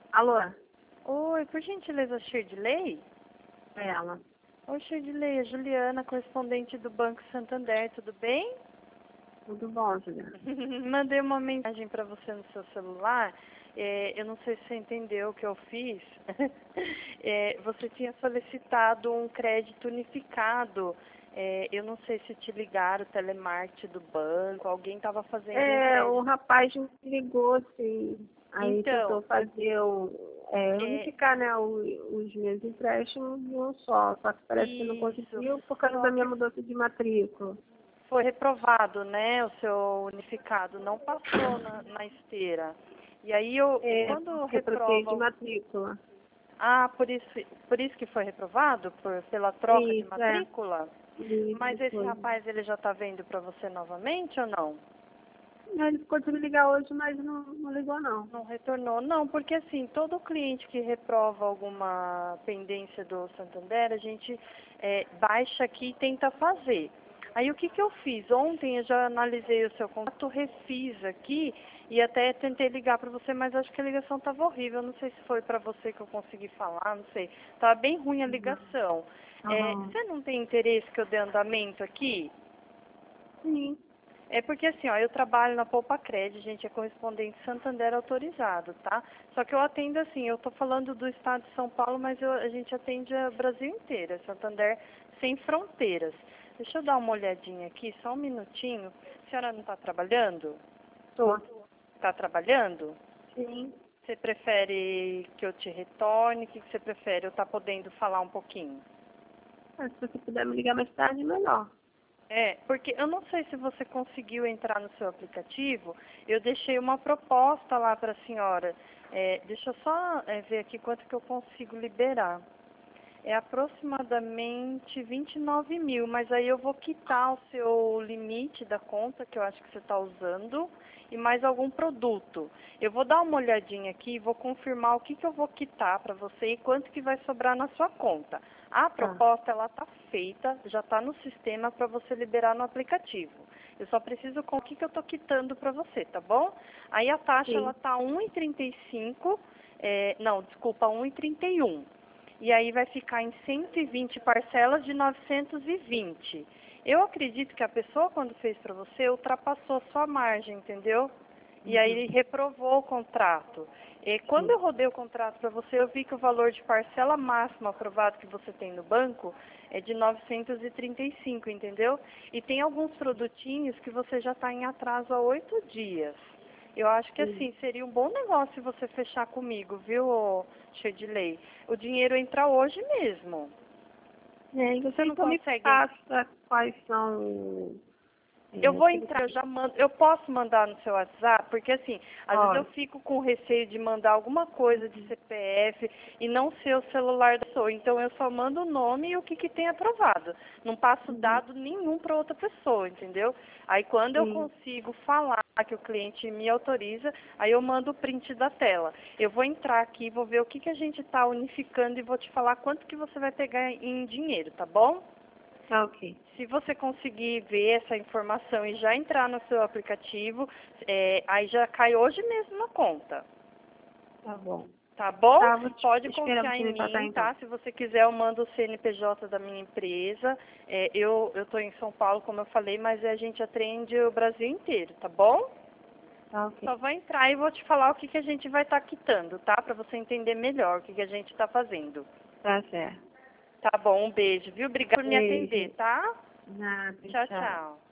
Alô, Oi, por gentileza, Shirley? é ela. Oi, Shirley, é Juliana, correspondente do Banco Santander, tudo bem? Tudo bom, Juliana? Mandei uma mensagem para você no seu celular. Eu não sei se você entendeu o que eu fiz. Você tinha solicitado um crédito unificado. Eu não sei se te ligaram, o telemarketing do banco, alguém estava fazendo um O crédito. rapaz me ligou, assim, aí Então, tentou fazer unificar, né, os meus empréstimos em um só que parece que não isso, conseguiu por causa da só minha que mudança de matrícula. foi reprovado, né, o seu unificado, não passou na esteira. E aí, quando Porque eu troquei de reprova... matrícula. Ah, por isso que foi reprovado? Pela troca de Isso, matrícula? Mas isso esse foi. rapaz, ele já está vendo para você novamente ou não? Ele ficou de me ligar hoje, mas não ligou, não. Não retornou? Não, porque assim, todo cliente que reprova alguma pendência do Santander, a gente baixa aqui e tenta fazer. Aí o que eu fiz? Ontem eu já analisei o seu contato, refiz aqui e até tentei ligar para você, mas acho que a ligação estava horrível. Não sei se foi para você que eu consegui falar, não sei. Estava bem ruim a ligação. Aham. Você não tem interesse que eu dê andamento aqui? Sim. É porque assim, ó, eu trabalho na Poupa Cred, gente, é correspondente Santander autorizado, tá? Só que eu atendo assim, eu tô falando do estado de São Paulo, mas a gente atende o Brasil inteiro, é Santander sem fronteiras. Deixa eu dar uma olhadinha aqui, só um minutinho. A senhora não está trabalhando? Tô. Está trabalhando? Sim. Você prefere que eu te retorne? O que você prefere? Eu tá podendo falar um pouquinho? Se você puder me ligar mais tarde, melhor. Porque eu não sei se você conseguiu entrar no seu aplicativo, eu deixei uma proposta lá para a senhora. Deixa eu só ver aqui quanto que eu consigo liberar. É aproximadamente 29 mil, mas aí eu vou quitar o seu limite da conta que eu acho que você está usando e mais algum produto. Eu vou dar uma olhadinha aqui e vou confirmar o que eu vou quitar para você e quanto que vai sobrar na sua conta. A Tá. proposta, ela está feita, já está no sistema para você liberar no aplicativo. Eu só preciso com o que eu estou quitando para você, tá bom? Aí a taxa, ela Sim. está 1,35, não, desculpa, 1,31. E aí vai ficar em 120 parcelas de 920. Eu acredito que a pessoa, quando fez para você, ultrapassou a sua margem, entendeu? E aí Uhum. ele reprovou o contrato. E quando Sim. eu rodei o contrato para você, eu vi que o valor de parcela máxima aprovado que você tem no banco é de 935, entendeu? E tem alguns produtinhos que você já está em atraso há 8 dias. Eu acho que Sim. assim, seria um bom negócio você fechar comigo, viu, Shirley? O dinheiro entra hoje mesmo. E Você você não então me consegue... passa quais são Eu vou aqueles entrar, eu já mando, eu posso mandar no seu WhatsApp, porque assim, às vezes eu pode. fico com receio de mandar alguma coisa de CPF e não ser o celular da pessoa. Então eu só mando o nome e o que tem aprovado. Não passo Uhum. dado nenhum para outra pessoa, entendeu? Aí quando eu Sim. consigo falar que o cliente me autoriza, aí eu mando o print da tela. Eu vou entrar aqui, vou ver o que a gente está unificando e vou te falar quanto que você vai pegar em dinheiro, tá bom? Tá ok. Se você conseguir ver essa informação e já entrar no seu aplicativo, aí já cai hoje mesmo na conta. Tá bom. Tá bom? Tá, vou Pode esperando confiar você em me passar mim, então. tá? Se você quiser, eu mando o CNPJ da minha empresa. Eu estou em São Paulo, como eu falei, mas a gente atende o Brasil inteiro, tá bom? Tá ok. Só vou entrar e vou te falar o que a gente vai estar quitando, tá? Para você entender melhor o que a gente está fazendo. Tá certo. Tá bom, um beijo, viu? Obrigada por me atender, Beijo. tá? Nada, Tchau, tchau. tchau.